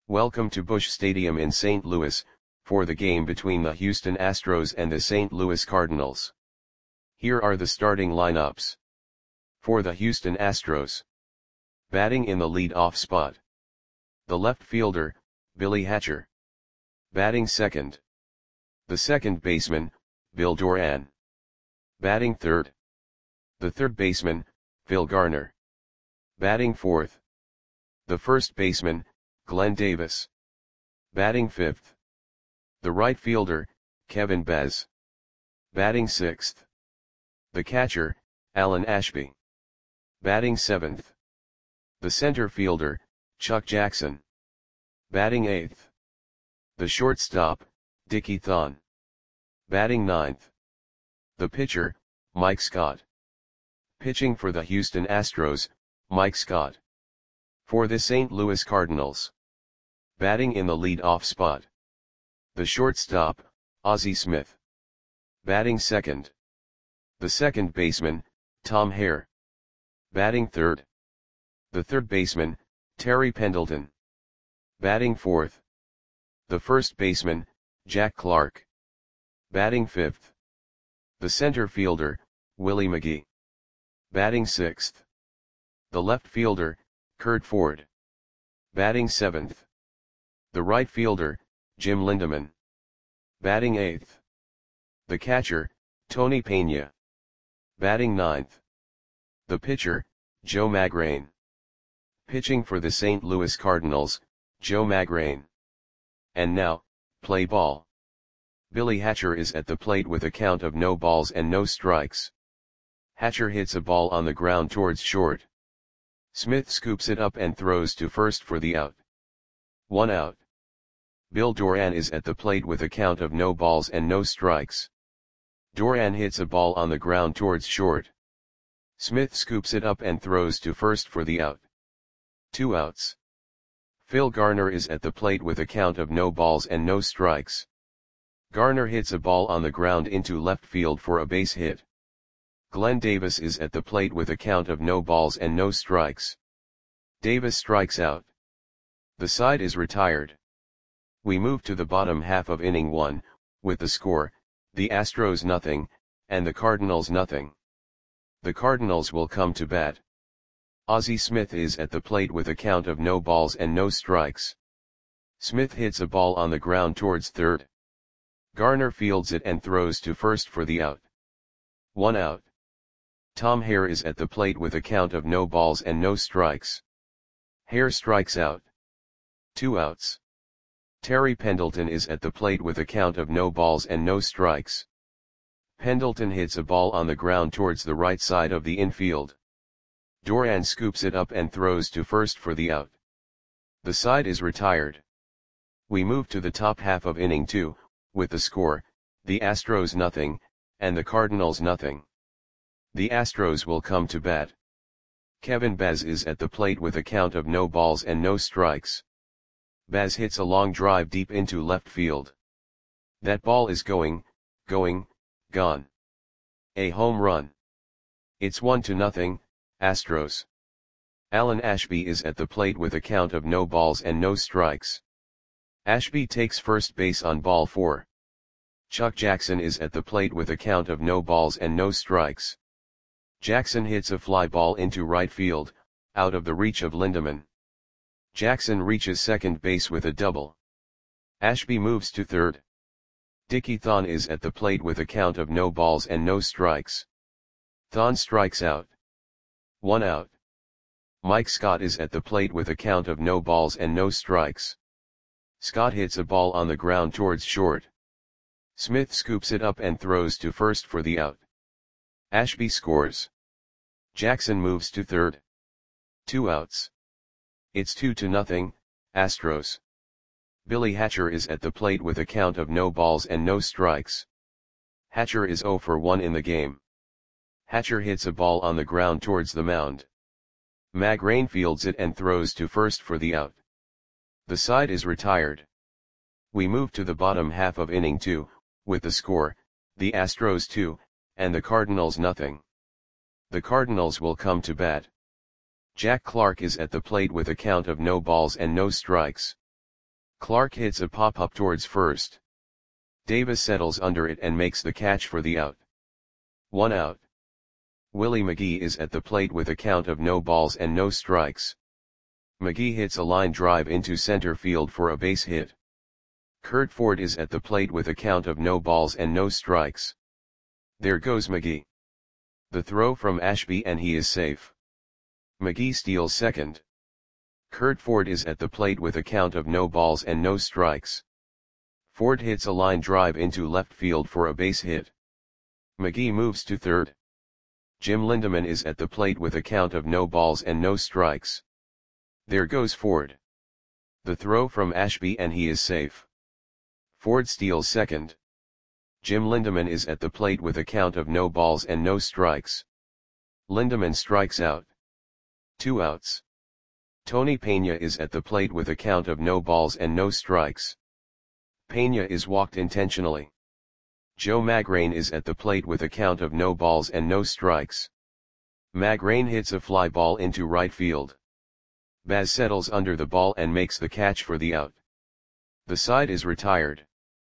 Welcome to Busch Stadium in St. Louis, for the game between the Houston Astros and the St. Louis Cardinals. Here are the starting lineups. For the Houston Astros. Batting in the lead-off spot. The left fielder, Billy Hatcher. Batting second. The second baseman, Bill Doran. Batting third. The third baseman, Phil Garner. Batting fourth. The first baseman, Glenn Davis. Batting fifth. The right fielder, Kevin Bez. Batting sixth. The catcher, Alan Ashby. Batting seventh. The center fielder, Chuck Jackson. Batting eighth. The shortstop, Dickie Thon. Batting ninth. The pitcher, Mike Scott. Pitching for the Houston Astros, Mike Scott. For the St. Louis Cardinals. Batting in the lead-off spot. The shortstop, Ozzie Smith. Batting second. The second baseman, Tom Hare. Batting third. The third baseman, Terry Pendleton. Batting fourth. The first baseman, Jack Clark. Batting fifth. The center fielder, Willie McGee. Batting sixth. The left fielder, Curt Ford. Batting seventh. The right fielder, Jim Lindeman. Batting eighth. The catcher, Tony Pena. Batting ninth. The pitcher, Joe Magrane. Pitching for the St. Louis Cardinals, Joe Magrane. And now, play ball. Billy Hatcher is at the plate with a count of no balls and no strikes. Hatcher hits a ball on the ground towards short. Smith scoops it up and throws to first for the out. 1 out. Bill Doran is at the plate with a count of no balls and no strikes. Doran hits a ball on the ground towards short. Smith scoops it up and throws to first for the out. 2 outs. Phil Garner is at the plate with a count of no balls and no strikes. Garner hits a ball on the ground into left field for a base hit. Glenn Davis is at the plate with a count of no balls and no strikes. Davis strikes out. The side is retired. We move to the bottom half of inning 1, with the score, the Astros nothing, and the Cardinals nothing. The Cardinals will come to bat. Ozzie Smith is at the plate with a count of no balls and no strikes. Smith hits a ball on the ground towards third. Garner fields it and throws to first for the out. 1 out. Tom Hare is at the plate with a count of no balls and no strikes. Hare strikes out. 2 outs. Terry Pendleton is at the plate with a count of no balls and no strikes. Pendleton hits a ball on the ground towards the right side of the infield. Doran scoops it up and throws to first for the out. The side is retired. We move to the top half of inning 2, with the score, the Astros nothing, and the Cardinals nothing. The Astros will come to bat. Kevin Bez is at the plate with a count of no balls and no strikes. Bez hits a long drive deep into left field. That ball is gone. A home run. It's 1-0, Astros. Alan Ashby is at the plate with a count of no balls and no strikes. Ashby takes first base on ball 4. Chuck Jackson is at the plate with a count of no balls and no strikes. Jackson hits a fly ball into right field, out of the reach of Lindeman. Jackson reaches second base with a double. Ashby moves to third. Dickie Thon is at the plate with a count of no balls and no strikes. Thon strikes out. 1 out. Mike Scott is at the plate with a count of no balls and no strikes. Scott hits a ball on the ground towards short. Smith scoops it up and throws to first for the out. Ashby scores. Jackson moves to third. 2 outs. It's 2-0, Astros. Billy Hatcher is at the plate with a count of no balls and no strikes. Hatcher is 0 for 1 in the game. Hatcher hits a ball on the ground towards the mound. Magrane fields it and throws to first for the out. The side is retired. We move to the bottom half of inning 2, with the score, the Astros 2, and the Cardinals nothing. The Cardinals will come to bat. Jack Clark is at the plate with a count of no balls and no strikes. Clark hits a pop-up towards first. Davis settles under it and makes the catch for the out. 1 out. Willie McGee is at the plate with a count of no balls and no strikes. McGee hits a line drive into center field for a base hit. Curt Ford is at the plate with a count of no balls and no strikes. There goes McGee. The throw from Ashby and he is safe. McGee steals second. Curt Ford is at the plate with a count of no balls and no strikes. Ford hits a line drive into left field for a base hit. McGee moves to third. Jim Lindeman is at the plate with a count of no balls and no strikes. There goes Ford. The throw from Ashby and he is safe. Ford steals second. Jim Lindeman is at the plate with a count of no balls and no strikes. Lindeman strikes out. 2 outs. Tony Pena is at the plate with a count of no balls and no strikes. Pena is walked intentionally. Joe Magrane is at the plate with a count of no balls and no strikes. Magrane hits a fly ball into right field. Baz settles under the ball and makes the catch for the out. The side is retired.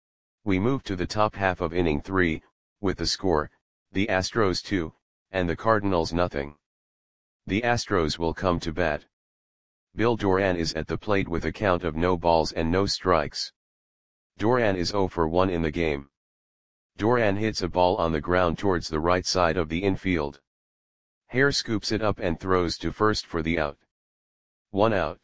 We move to the top half of inning 3, with the score, the Astros 2, and the Cardinals nothing. The Astros will come to bat. Bill Doran is at the plate with a count of no balls and no strikes. Doran is 0 for 1 in the game. Doran hits a ball on the ground towards the right side of the infield. Hare scoops it up and throws to first for the out. 1 out.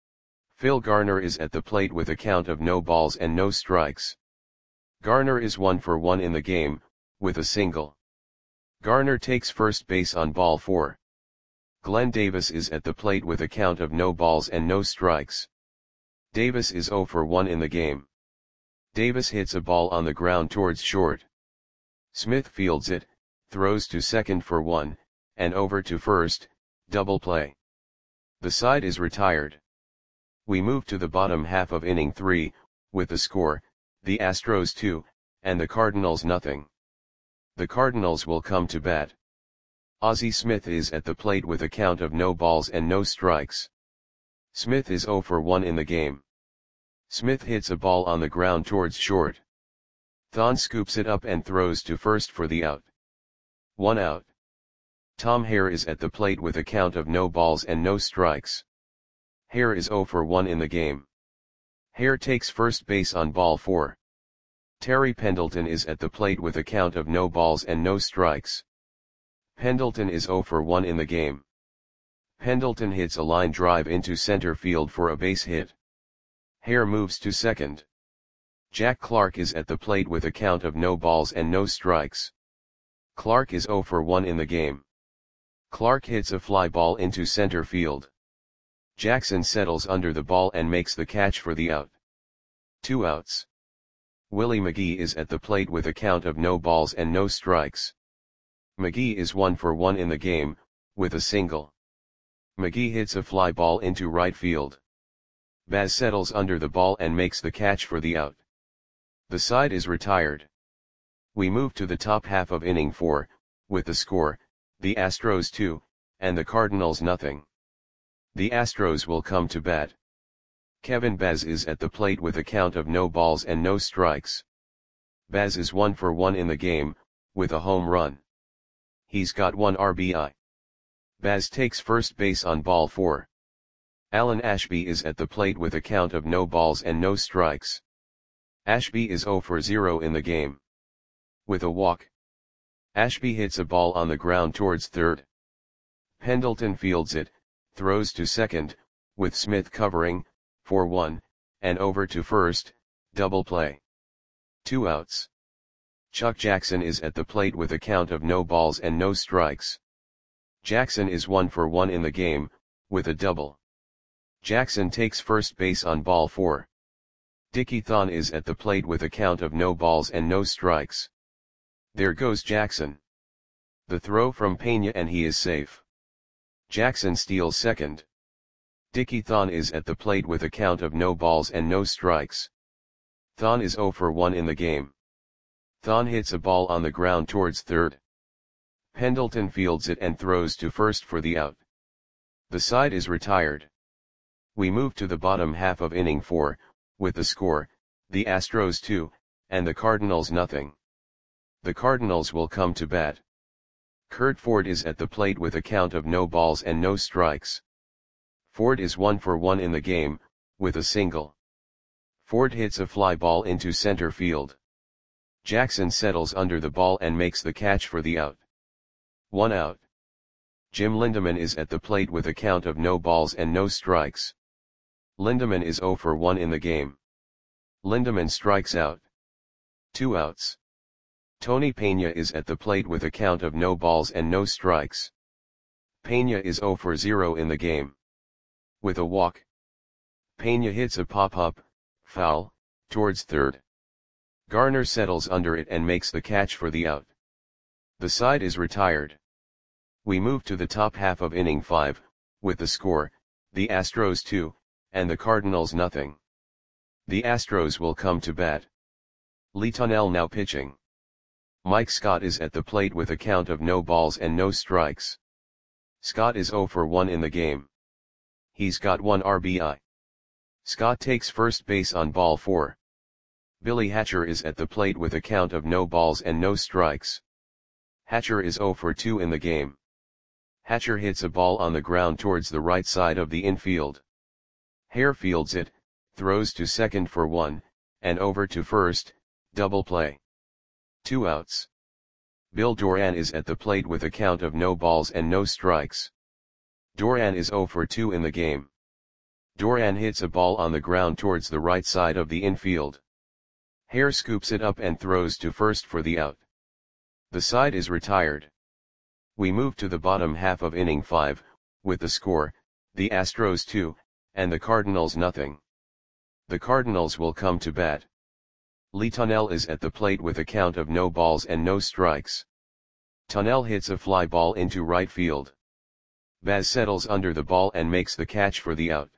Phil Garner is at the plate with a count of no balls and no strikes. Garner is 1 for 1 in the game, with a single. Garner takes first base on ball 4. Glenn Davis is at the plate with a count of no balls and no strikes. Davis is 0 for 1 in the game. Davis hits a ball on the ground towards short. Smith fields it, throws to second for 1, and over to first, double play. The side is retired. We move to the bottom half of inning 3, with the score, the Astros 2, and the Cardinals nothing. The Cardinals will come to bat. Ozzie Smith is at the plate with a count of no balls and no strikes. Smith is 0 for 1 in the game. Smith hits a ball on the ground towards short. Thon scoops it up and throws to first for the out. 1 out. Tom Hare is at the plate with a count of no balls and no strikes. Hare is 0 for 1 in the game. Hare takes first base on ball 4. Terry Pendleton is at the plate with a count of no balls and no strikes. Pendleton is 0 for 1 in the game. Pendleton hits a line drive into center field for a base hit. Hare moves to second. Jack Clark is at the plate with a count of no balls and no strikes. Clark is 0 for 1 in the game. Clark hits a fly ball into center field. Jackson settles under the ball and makes the catch for the out. 2 outs. Willie McGee is at the plate with a count of no balls and no strikes. McGee is 1 for 1 in the game, with a single. McGee hits a fly ball into right field. Baz settles under the ball and makes the catch for the out. The side is retired. We move to the top half of inning 4, with the score, the Astros 2, and the Cardinals nothing. The Astros will come to bat. Kevin Baz is at the plate with a count of no balls and no strikes. Baz is 1 for 1 in the game, with a home run. He's got 1 RBI. Baz takes first base on ball 4. Alan Ashby is at the plate with a count of no balls and no strikes. Ashby is 0 for 0 in the game. With a walk. Ashby hits a ball on the ground towards third. Pendleton fields it, throws to second, with Smith covering, for 1, and over to first, double play. 2 outs. Chuck Jackson is at the plate with a count of no balls and no strikes. Jackson is 1 for 1 in the game, with a double. Jackson takes first base on ball 4. Dickie Thon is at the plate with a count of no balls and no strikes. There goes Jackson. The throw from Pena and he is safe. Jackson steals second. Dickie Thon is at the plate with a count of no balls and no strikes. Thon is 0 for 1 in the game. Thon hits a ball on the ground towards third. Pendleton fields it and throws to first for the out. The side is retired. We move to the bottom half of inning 4, with the score, the Astros 2, and the Cardinals nothing. The Cardinals will come to bat. Curt Ford is at the plate with a count of no balls and no strikes. Ford is 1 for 1 in the game, with a single. Ford hits a fly ball into center field. Jackson settles under the ball and makes the catch for the out. 1 out. Jim Lindemann is at the plate with a count of no balls and no strikes. Lindemann is 0 for 1 in the game. Lindemann strikes out. 2 outs. Tony Peña is at the plate with a count of no balls and no strikes. Peña is 0 for 0 in the game. With a walk. Peña hits a pop-up, foul, towards third. Garner settles under it and makes the catch for the out. The side is retired. We move to the top half of inning 5, with the score, the Astros 2, and the Cardinals nothing. The Astros will come to bat. Lee Tunnell now pitching. Mike Scott is at the plate with a count of no balls and no strikes. Scott is 0 for 1 in the game. He's got 1 RBI. Scott takes first base on ball 4. Billy Hatcher is at the plate with a count of no balls and no strikes. Hatcher is 0 for 2 in the game. Hatcher hits a ball on the ground towards the right side of the infield. Hare fields it, throws to second for 1, and over to first, double play. 2 outs. Bill Doran is at the plate with a count of no balls and no strikes. Doran is 0 for 2 in the game. Doran hits a ball on the ground towards the right side of the infield. Hare scoops it up and throws to first for the out. The side is retired. We move to the bottom half of inning 5, with the score, the Astros 2, and the Cardinals nothing. The Cardinals will come to bat. Lee Tunnell is at the plate with a count of no balls and no strikes. Tunnell hits a fly ball into right field. Baz settles under the ball and makes the catch for the out.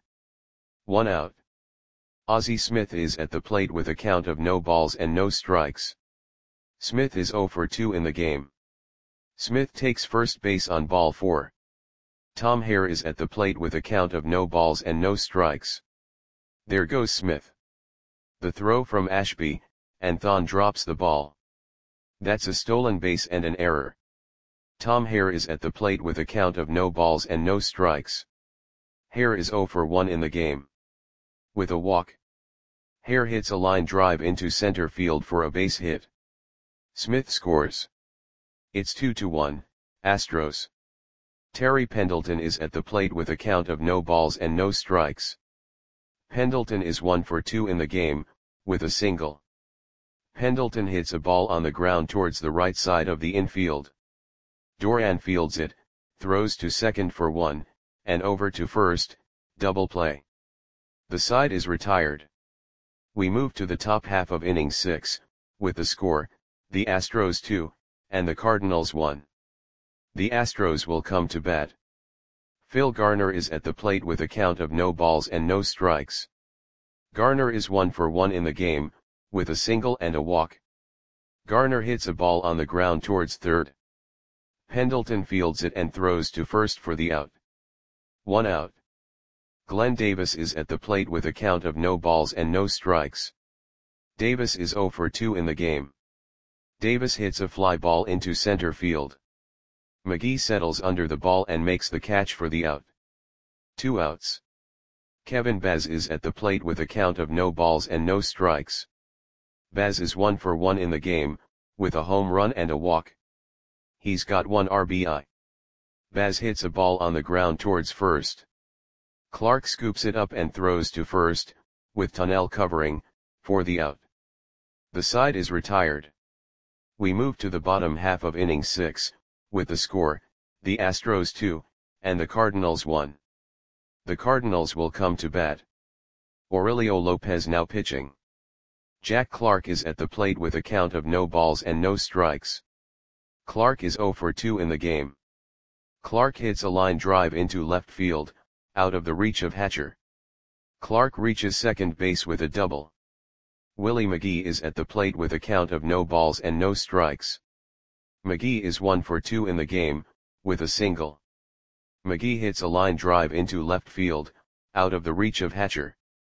1 out. Ozzie Smith is at the plate with a count of no balls and no strikes. Smith is 0 for 2 in the game. Smith takes first base on ball 4. Tom Hare is at the plate with a count of no balls and no strikes. There goes Smith. The throw from Ashby, and Thon drops the ball. That's a stolen base and an error. Tom Hare is at the plate with a count of no balls and no strikes. Hare is 0 for 1 in the game. With a walk. Hare hits a line drive into center field for a base hit. Smith scores. It's 2-1, Astros. Terry Pendleton is at the plate with a count of no balls and no strikes. Pendleton is 1 for 2 in the game, with a single. Pendleton hits a ball on the ground towards the right side of the infield. Doran fields it, throws to second for 1, and over to first, double play. The side is retired. We move to the top half of inning 6, with the score, the Astros 2, and the Cardinals 1. The Astros will come to bat. Phil Garner is at the plate with a count of no balls and no strikes. Garner is 1 for 1 in the game, with a single and a walk. Garner hits a ball on the ground towards third. Pendleton fields it and throws to first for the out. 1 out. Glenn Davis is at the plate with a count of no balls and no strikes. Davis is 0 for 2 in the game. Davis hits a fly ball into center field. McGee settles under the ball and makes the catch for the out. 2 outs. Kevin Baz is at the plate with a count of no balls and no strikes. Baz is 1 for 1 in the game, with a home run and a walk. He's got 1 RBI. Baz hits a ball on the ground towards first. Clark scoops it up and throws to first, with Tunnell covering, for the out. The side is retired. We move to the bottom half of inning 6, with the score, the Astros 2, and the Cardinals 1. The Cardinals will come to bat. Aurelio Lopez now pitching. Jack Clark is at the plate with a count of no balls and no strikes. Clark is 0 for 2 in the game. Clark hits a line drive into left field, out of the reach of Hatcher. Clark reaches second base with a double. Willie McGee is at the plate with a count of no balls and no strikes. McGee is 1 for 2 in the game, with a single. McGee hits a line drive into left field, out of the reach of Hatcher.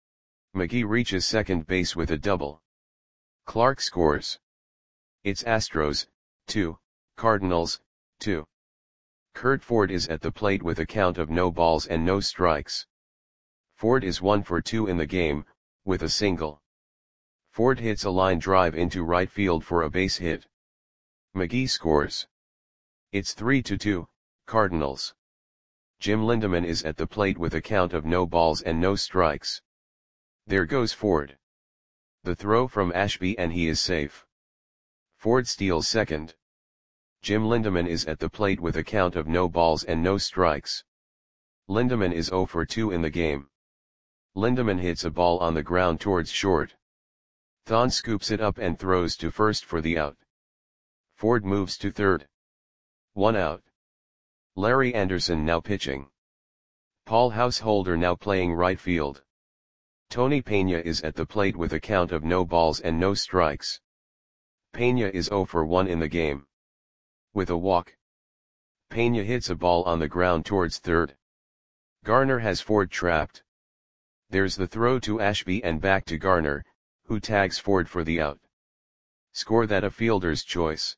McGee reaches second base with a double. Clark scores. It's Astros, 2, Cardinals, 2. Curt Ford is at the plate with a count of no balls and no strikes. Ford is 1 for 2 in the game, with a single. Ford hits a line drive into right field for a base hit. McGee scores. It's 3-2, Cardinals. Jim Lindeman is at the plate with a count of no balls and no strikes. There goes Ford. The throw from Ashby and he is safe. Ford steals second. Jim Lindeman is at the plate with a count of no balls and no strikes. Lindeman is 0 for 2 in the game. Lindeman hits a ball on the ground towards short. Thon scoops it up and throws to first for the out. Ford moves to third. 1 out. Larry Anderson now pitching. Paul Householder now playing right field. Tony Pena is at the plate with a count of no balls and no strikes. Pena is 0 for 1 in the game. With a walk. Pena hits a ball on the ground towards third. Garner has Ford trapped. There's the throw to Ashby and back to Garner, who tags Ford for the out. Score that a fielder's choice.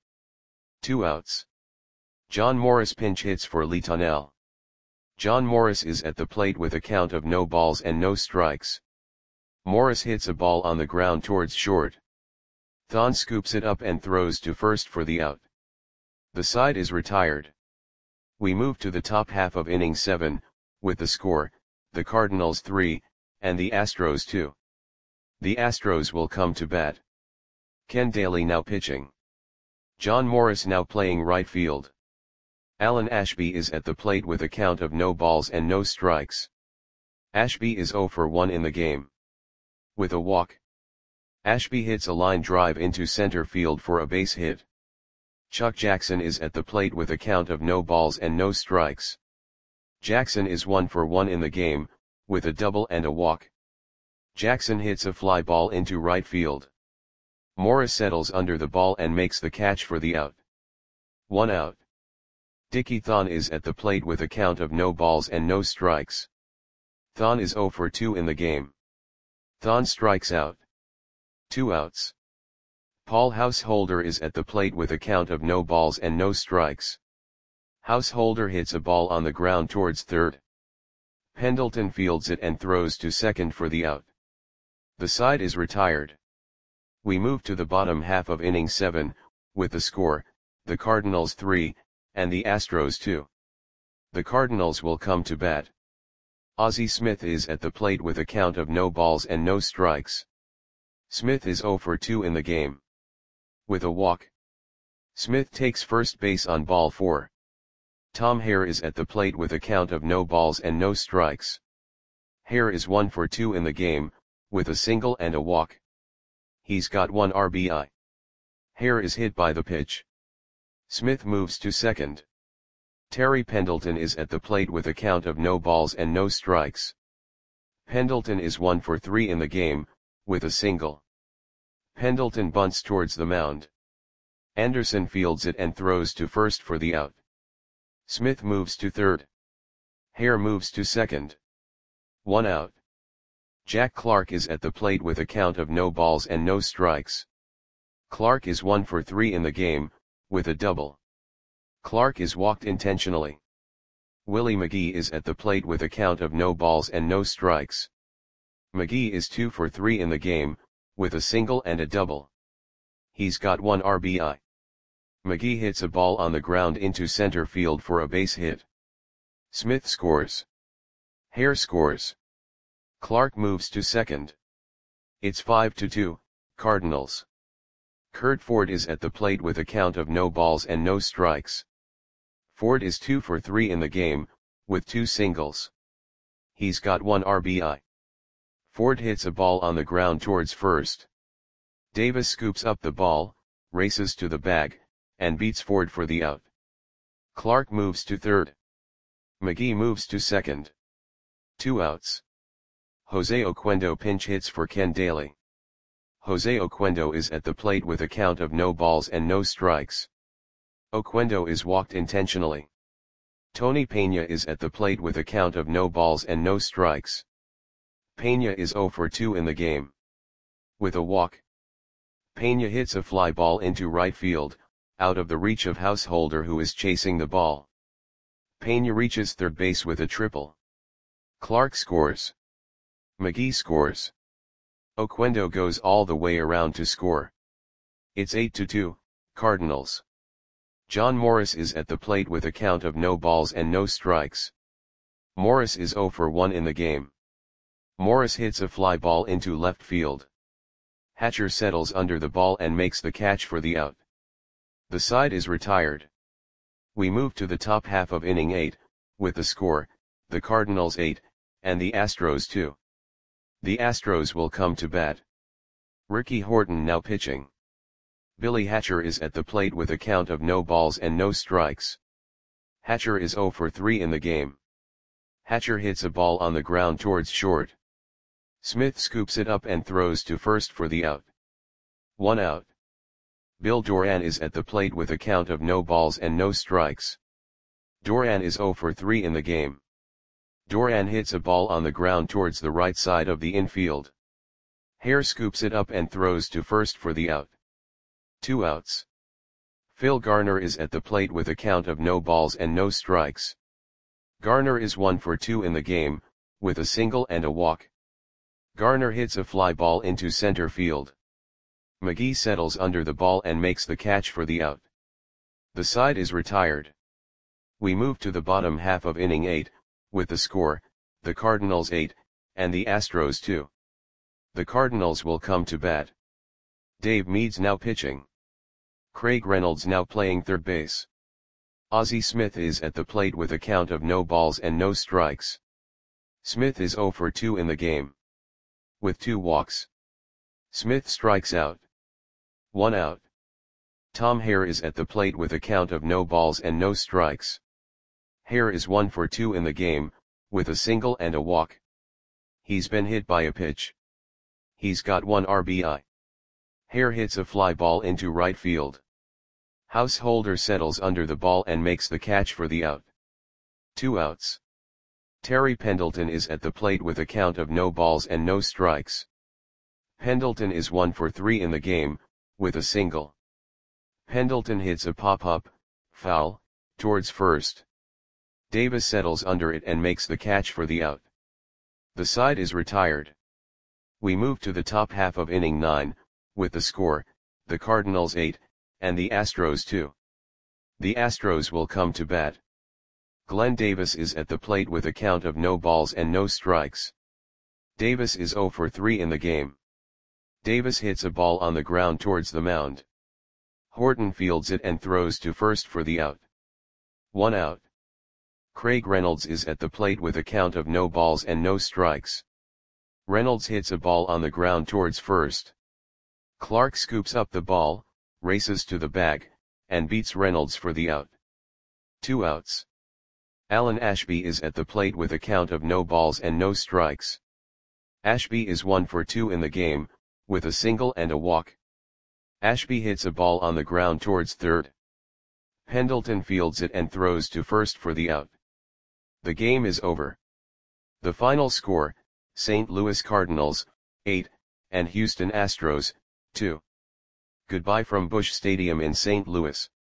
2 outs. John Morris pinch hits for Lee Tunnell. John Morris is at the plate with a count of no balls and no strikes. Morris hits a ball on the ground towards short. Thon scoops it up and throws to first for the out. The side is retired. We move to the top half of inning 7, with the score, the Cardinals 3, and the Astros 2. The Astros will come to bat. Ken Daly now pitching. John Morris now playing right field. Alan Ashby is at the plate with a count of no balls and no strikes. Ashby is 0 for 1 in the game. With a walk. Ashby hits a line drive into center field for a base hit. Chuck Jackson is at the plate with a count of no balls and no strikes. Jackson is 1 for 1 in the game, with a double and a walk. Jackson hits a fly ball into right field. Morris settles under the ball and makes the catch for the out. 1 out. Dickie Thon is at the plate with a count of no balls and no strikes. Thon is 0 for 2 in the game. Thon strikes out. 2 outs. Paul Householder is at the plate with a count of no balls and no strikes. Householder hits a ball on the ground towards third. Pendleton fields it and throws to second for the out. The side is retired. We move to the bottom half of inning 7, with the score, the Cardinals 3, and the Astros 2. The Cardinals will come to bat. Ozzie Smith is at the plate with a count of no balls and no strikes. Smith is 0 for 2 in the game. With a walk. Smith takes first base on ball 4. Tom Hare is at the plate with a count of no balls and no strikes. Hare is 1 for 2 in the game, with a single and a walk. He's got 1 RBI. Hare is hit by the pitch. Smith moves to second. Terry Pendleton is at the plate with a count of no balls and no strikes. Pendleton is 1 for 3 in the game, with a single. Pendleton bunts towards the mound. Anderson fields it and throws to first for the out. Smith moves to third. Hare moves to second. 1 out. Jack Clark is at the plate with a count of no balls and no strikes. Clark is 1 for 3 in the game, with a double. Clark is walked intentionally. Willie McGee is at the plate with a count of no balls and no strikes. McGee is 2 for 3 in the game, with a single and a double. He's got 1 RBI. McGee hits a ball on the ground into center field for a base hit. Smith scores. Hare scores. Clark moves to second. It's 5-2, Cardinals. Curt Ford is at the plate with a count of no balls and no strikes. Ford is 2 for 3 in the game, with 2 singles. He's got 1 RBI. Ford hits a ball on the ground towards first. Davis scoops up the ball, races to the bag, and beats Ford for the out. Clark moves to third. McGee moves to second. 2 outs. Jose Oquendo pinch hits for Ken Daly. Jose Oquendo is at the plate with a count of no balls and no strikes. Oquendo is walked intentionally. Tony Pena is at the plate with a count of no balls and no strikes. Pena is 0 for 2 in the game. With a walk, Pena hits a fly ball into right field, out of the reach of Householder, who is chasing the ball. Pena reaches third base with a triple. Clark scores. McGee scores. Oquendo goes all the way around to score. It's 8-2, Cardinals. John Morris is at the plate with a count of no balls and no strikes. Morris is 0 for 1 in the game. Morris hits a fly ball into left field. Hatcher settles under the ball and makes the catch for the out. The side is retired. We move to the top half of inning 8, with the score, the Cardinals 8, and the Astros 2. The Astros will come to bat. Ricky Horton now pitching. Billy Hatcher is at the plate with a count of no balls and no strikes. Hatcher is 0 for 3 in the game. Hatcher hits a ball on the ground towards short. Smith scoops it up and throws to first for the out. 1 out. Bill Doran is at the plate with a count of no balls and no strikes. Doran is 0 for 3 in the game. Doran hits a ball on the ground towards the right side of the infield. Hare scoops it up and throws to first for the out. 2 outs. Phil Garner is at the plate with a count of no balls and no strikes. Garner is 1 for 2 in the game, with a single and a walk. Garner hits a fly ball into center field. McGee settles under the ball and makes the catch for the out. The side is retired. We move to the bottom half of inning 8, with the score, the Cardinals 8, and the Astros 2. The Cardinals will come to bat. Dave Meads now pitching. Craig Reynolds now playing third base. Ozzie Smith is at the plate with a count of no balls and no strikes. Smith is 0 for 2 in the game. With 2 walks. Smith strikes out. 1 out. Tom Hare is at the plate with a count of no balls and no strikes. Hare is 1 for 2 in the game, with a single and a walk. He's been hit by a pitch. He's got 1 RBI. Hare hits a fly ball into right field. Householder settles under the ball and makes the catch for the out. 2 outs. Terry Pendleton is at the plate with a count of no balls and no strikes. Pendleton is 1 for 3 in the game, with a single. Pendleton hits a pop-up, foul, towards first. Davis settles under it and makes the catch for the out. The side is retired. We move to the top half of inning 9, with the score, the Cardinals 8, and the Astros 2. The Astros will come to bat. Glenn Davis is at the plate with a count of no balls and no strikes. Davis is 0 for 3 in the game. Davis hits a ball on the ground towards the mound. Horton fields it and throws to first for the out. 1 out. Craig Reynolds is at the plate with a count of no balls and no strikes. Reynolds hits a ball on the ground towards first. Clark scoops up the ball, races to the bag, and beats Reynolds for the out. 2 outs. Alan Ashby is at the plate with a count of no balls and no strikes. Ashby is 1 for 2 in the game, with a single and a walk. Ashby hits a ball on the ground towards third. Pendleton fields it and throws to first for the out. The game is over. The final score, St. Louis Cardinals, 8, and Houston Astros, 2. Goodbye from Busch Stadium in St. Louis.